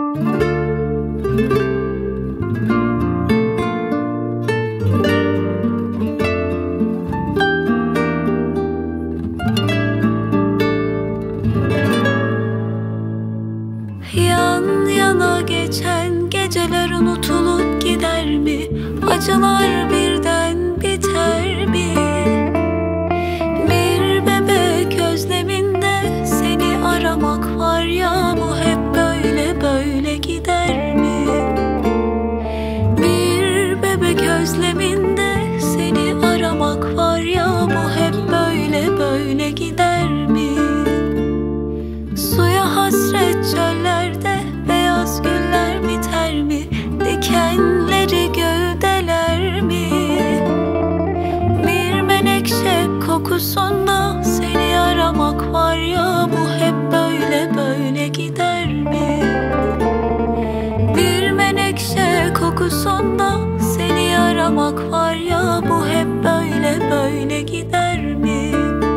Yan yana geçen geceler unutulup gider mi? Acılar birden biter mi? Bir bebek özleminde seni aramak var ya, bu hep böyle böyle gider mi? Bir bebek özleminde seni aramak var ya, bu hep böyle böyle gider mi? Suya hasret çöllerde beyaz güller biter mi? Dikenleri gövdeler mi? Bir menekşe kokusunda seni aramak var ya, bu hep böyle böyle gider mi? Bir menekşe kokusunda seni aramak var ya, bu hep böyle böyle gider mi?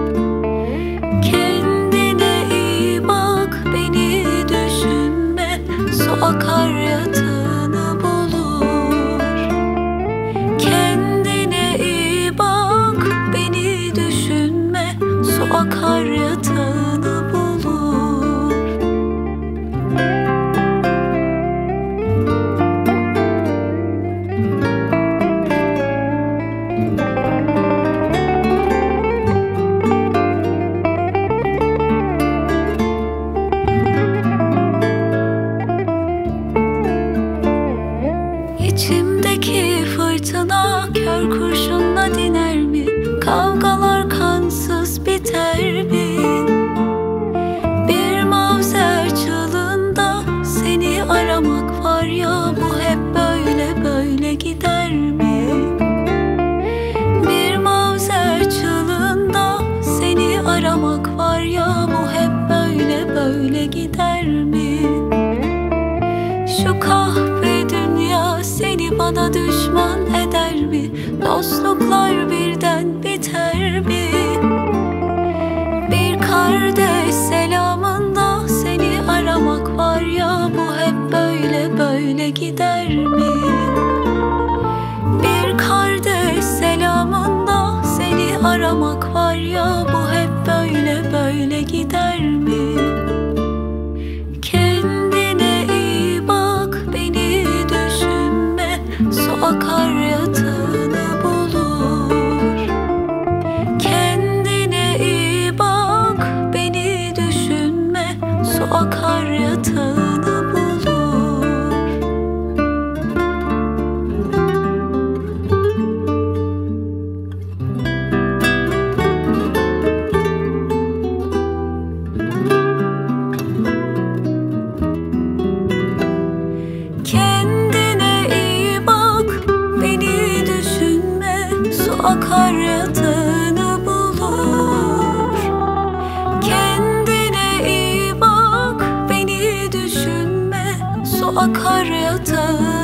Su akar yatağını bulur. Kendine iyi bak, beni düşünme. Su akar yatağını bulur. İçimdeki fırtına kör kurşunla diner mi? Kavgalar kansız biter mi? Bir mavzer çığlığında seni aramak var ya, bu hep böyle böyle gider mi? Bir mavzer çığlığında seni aramak var ya, bu hep böyle böyle gider mi? Şu kahve dünya seni bana düşman eder mi? Dostluklar birden biter mi? Bir kardeş selamında seni aramak var ya, bu hep böyle böyle gider mi? Bir kardeş selamında seni aramak var ya, bu hep böyle böyle gider mi? Su akar yatağını bulur. Kendine iyi bak, beni düşünme. Su akar yatağını bulur. Akar yatağını bulur. Kendine iyi bak, beni düşünme. Su akar yatağını